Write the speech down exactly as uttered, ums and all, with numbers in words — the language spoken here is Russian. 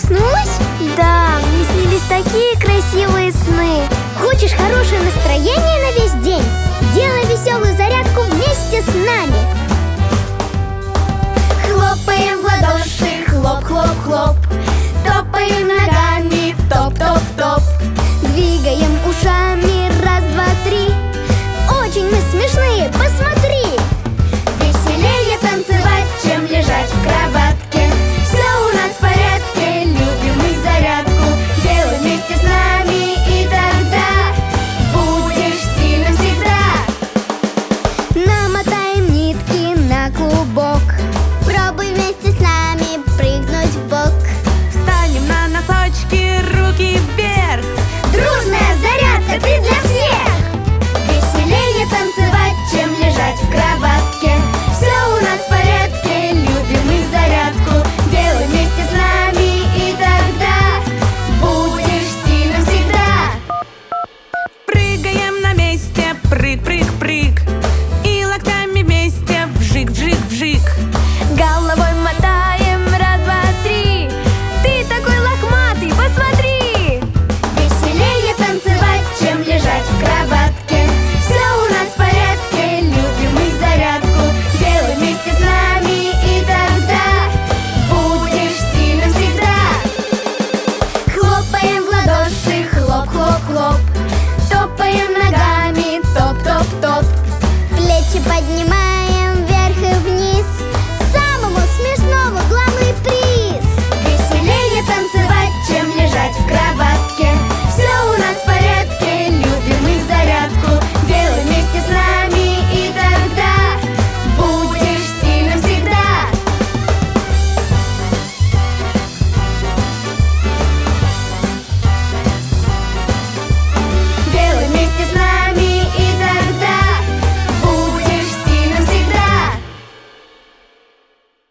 проснулась? Да, мне снились такие красивые сны. Хочешь хорошее настроение на весь день? Делай веселую зарядку вместе с нами. Хлопаем в ладоши, хлоп-хлоп-хлоп.